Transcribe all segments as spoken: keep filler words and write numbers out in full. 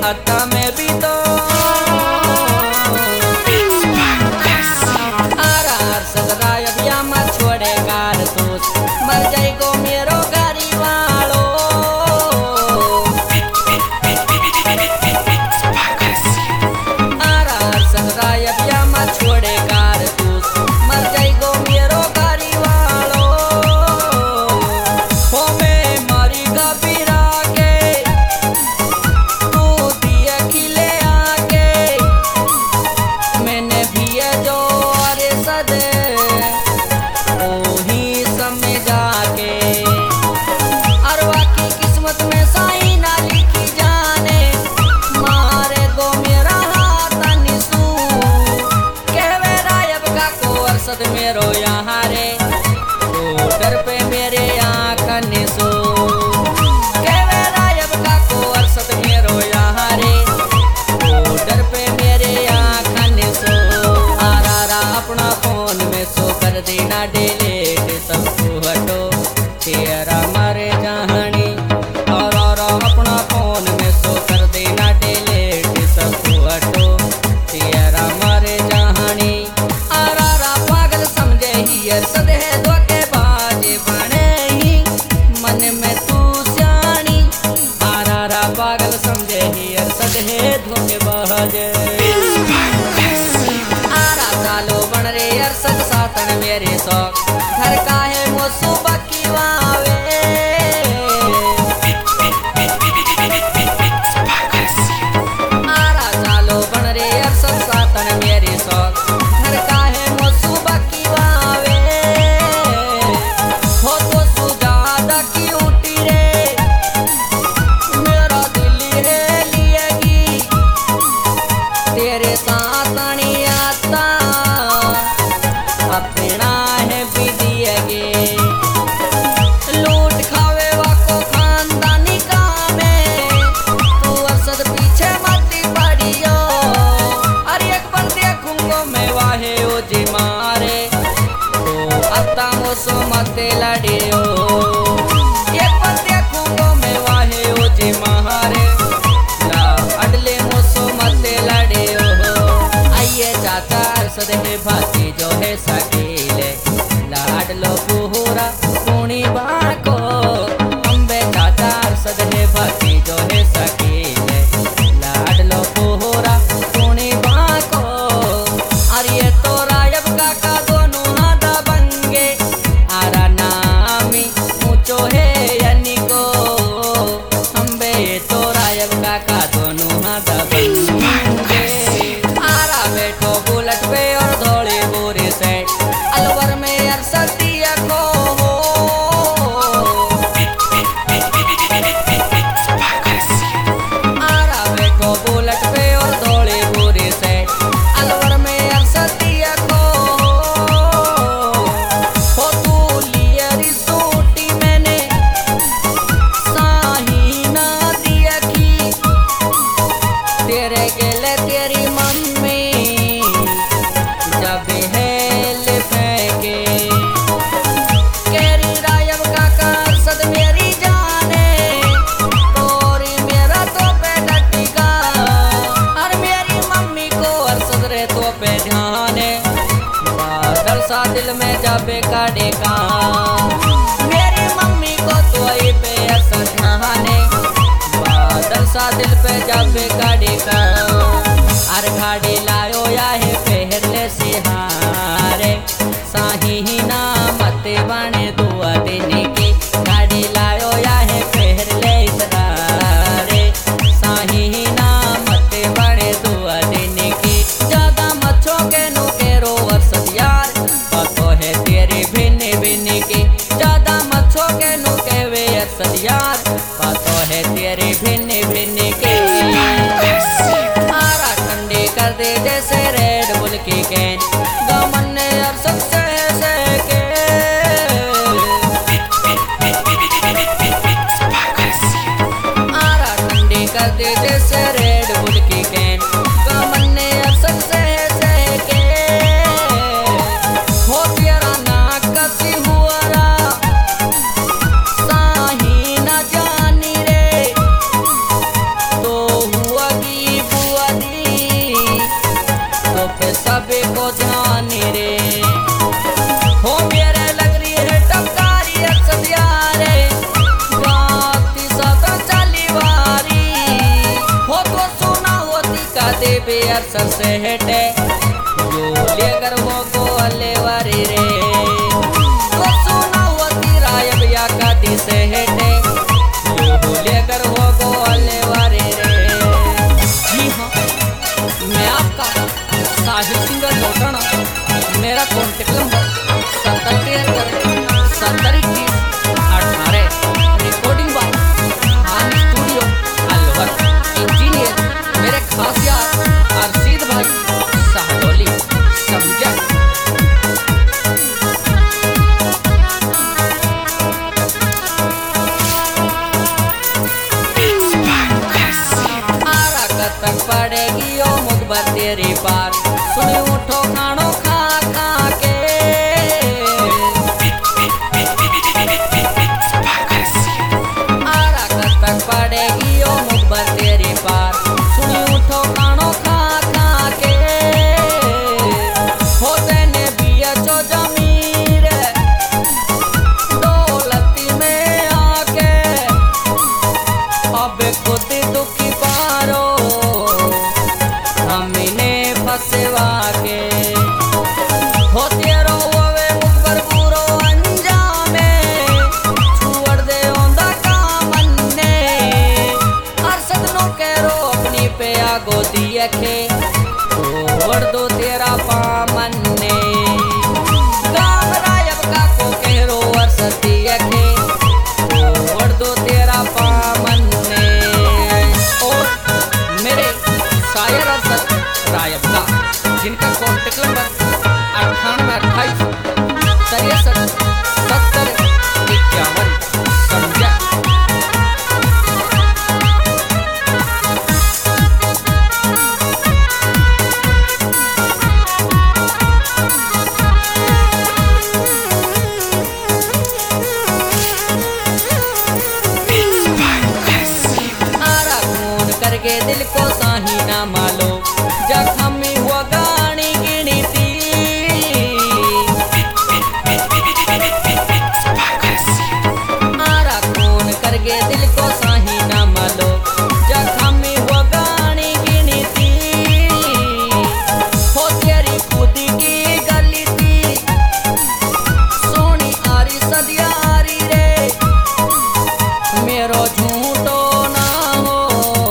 बात में भी तो आरा अरसद राय बिया मत छोड़े कारतूस मर जाएगो मेरो गाड़ी वालो आरा अरसद राय बिया मत छोड़े कारतूस मर जाएगो मेरो गाड़ी वालो हो मैं मारी गबीरा के तू दिए खिले आके मैंने भी ये जो अरे सदे ओही समझा के अरवा की किस्मत में साई ना लिखी जाने मारे गो मेरा हाथ निसू कहवे रायब का को अरसद मेरो यहाँ रे तो डर पे मेरे आँख निसू कहवे रायब का को अरसद मेरो यहाँ रे तो डर पे मेरे आँख निसू आरा रा अपना फोन में सो कर देना डिलीट सबको हटो तेरा मरे जहानी और और अपना फोन में सो कर देना डिलीट सबको हटो तेरा मरे जहानी आरा रा पागल समझे ही अरसद है धोखेबाज बने ही मन में तू सियानी आरा रा पागल समझे ही अरसद है धोखेबाज आरा सालो बन रे अरसद सातन मेरे शौक घर का है मोसू बकी वावे आरा सालो बन रे अरसद सातन मेरे शौक घर का है मोसू बकी वावे हो तो सुजादा की उठी रे मेरा दिल है लिएगी तेरे साथ नहीं आता अपना है भी दिएगी लूट खावे वाको खानदानी कामे तू अरसद पीछे मत पड़ियो अरे एक बार देखूंगो मैं वाहे ओ जी मारे तो अत्ता मोसो मत लड़ियो एक बार देखूंगो मैं वाहे ओ जी मारे ला अडले मोसो मत लड़ियो आइए चाचा अरसद है भाती जो है सकीले लाडलो पूरा पूनी बाको अम्बे चाचा अरसद है भाती जो है सकीले लाडलो पूरा पूनी बाको अरे तो रायब काका दोनों हादा बंगे आरा नामी ऊंचो है यानी को अम्बे तो रायब काका दोनों हादा बंगे आरा बैठो बुलेट पे और धोले गोरे से अलवर में अरसद दिया को आरा बैठो बुलेट पे और धोले गोरे से अलवर में अरसद दिया को हो तू लिए रिसूटी मैंने साही ना दिया की तेरे गेले तेरी मम्मी जब हेल फेंके केरी रायब काका अरसद मेरी जाने और मेरा तो पे डटिका और मेरी मम्मी को अरसद रे तो पे ध्याने बादल सा दिल में जाबे काटेगा मेरी मम्मी को तो ही पे अरसद ध्याने बादल सा दिल पे जाबे काटेगा अर घाड़ी लायो या है पहले से हारे साही ही ना मत बने दुआ देने की गाड़ी लायो या है पहले इतरारे साही ही ना मत बने दुआ देने की ज्यादा मच्छों के नु के रो अरसद यार बातो है तेरे भिन्न भिन्न की ज्यादा मच्छों के नु के वे अरसद यार बातो है तेरे भिन्न भिन्न की आरा ठंडे कर दे जैसे रेड बुल की कैन गमन ने अरसद से से के आरा ठंडे कर दे जैसे रेड बुल की कैन गमन ने अरसद से से के हो तेरा नाक कसी हुआ रा साही ना जानी रे तो हुआ दे बेयर सर से हेटे यो लेकर हो गो अले वारी रे तो सुना होती राय बिया का दी से हेटे यो लेकर हो गो अले वारी रे। जी हाँ, मैं आपका साहिल सिंगर लौटाना, मेरा कॉन्टेक्ट नंबर सत्तर तिहत्तर सत्तर इक्कीस अठारह। Recording by Han studio Alwar. Engineer मेरे खास यार अरशीद भाई साहडोली समझा। आरा तक पड़ेगी ओ मुखबर तेरी पार सुनी उठो खानो खा खा के आरा तक पड़ेगी ओ मुखबर तेरी पार सुनी उठो खानो खा खा के होते ने बिया जो जमीर दौलती में आके अब खुद दुखी पारो हमने फसवा के हो तेरो वे मुखबर पूरो अंजामे छुड़ दे ओंदा का मन्ने अरसद नो केरो अपनी पे आगो दिए के छोड़ दो तेरा पामन्ने गाम रायब का को केरो अरसद दिए के छोड़ दो तेरा पामन्ने। और मेरे शायर अरसद रायब का जिनका कॉन्टेक्ट नंबर अट्ठानवे अट्ठाईस तिरसठ सत्तर इक्यावन समझा। आरा खून करके दिल को साही ना मालो जख्म में हुआ गानी गिनी थी आरा खून करके दिल को साही ना मालो जख्म में हुआ गानी गिनी थी हो तेरी खुद की गली थी सोनी आरी सदियारी रे मेरो झूठो ना हो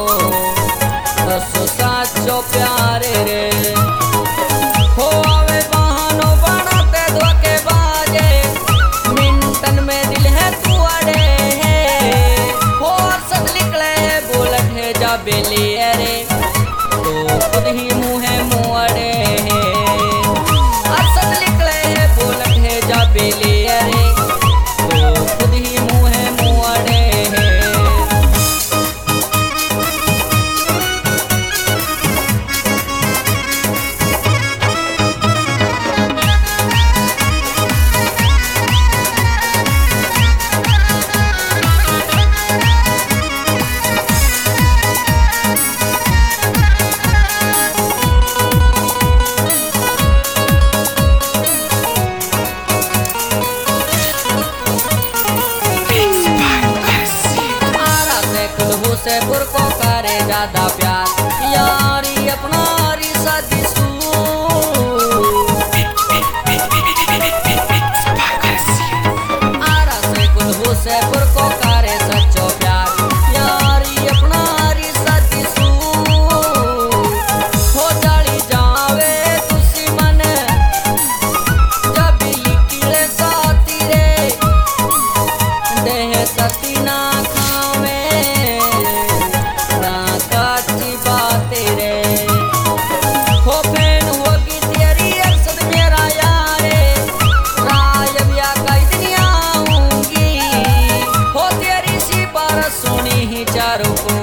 बस साचो प्यारे रे हो आवे बहानो बनाते धोखे बाजे मिंटन में दिल है तू अड़े है हो अरसद निकले है बोलत है जा बेलिए रे तो खुद ही मुँह है मुँहड़े है अरसद निकले है बोलत है जा बेलिए रे तो खुद ही मुँह है मुँहड़े है। आरा से कुल्हू से पुर को करे ज्यादा प्यार यारी अपनारी सदी सू आरा से कुल्हू से पुर को करे सच्चो प्यार यारी अपनारी सदी सू हो जाली जावे तुसी मन जब लिखिले साथी रे देह सती ना खावे ना काची बातें रे हो फैन होगी तेरी अरसद मेरा यारे रायब या कई दिन आऊंगी हो तेरी सी बार सोनी ही चारों को